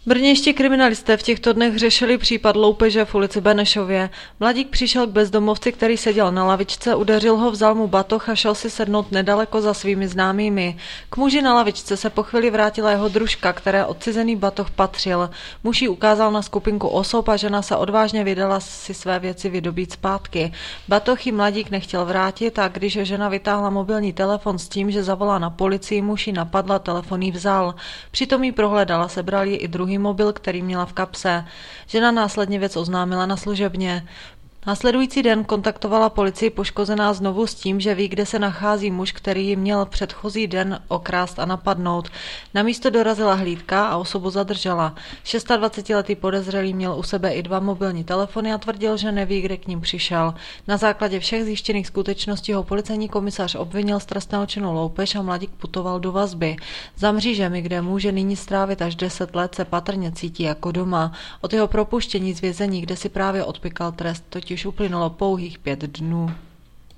Brněnští kriminalisté v těchto dnech řešili případ loupeže v ulici Benešově. Mladík přišel k bezdomovci, který seděl na lavičce, udeřil ho, vzal mu batoh a šel si sednout nedaleko za svými známými. K muži na lavičce se po chvíli vrátila jeho družka, které odcizený batoh patřil. Muž jí ukázal na skupinku osob a žena se odvážně vydala si své věci vydobít zpátky. Batoh jí mladík nechtěl vrátit a když žena vytáhla mobilní telefon s tím, že zavolá na policii, muž ji napadla, telefon jí vzal. Přitom jí prohledala, sebral ji i druhý mobil, který měla v kapse. Žena následně věc oznámila na služebně. Následující den kontaktovala policii poškozená znovu s tím, že ví, kde se nachází muž, který ji měl předchozí den okrást a napadnout. Na místo dorazila hlídka a osobu zadržela. 26letý podezřelý měl u sebe i 2 mobilní telefony a tvrdil, že neví, kde k ním přišel. Na základě všech zjištěných skutečností ho policejní komisař obvinil z trestného činu loupež a mladík putoval do vazby. Za mřížemi, kde může nyní strávit až 10 let, se patrně cítí jako doma. Od jeho propuštění z vězení, kde si právě odpykal trest, totiž uplynulo pouhých 5 dnů.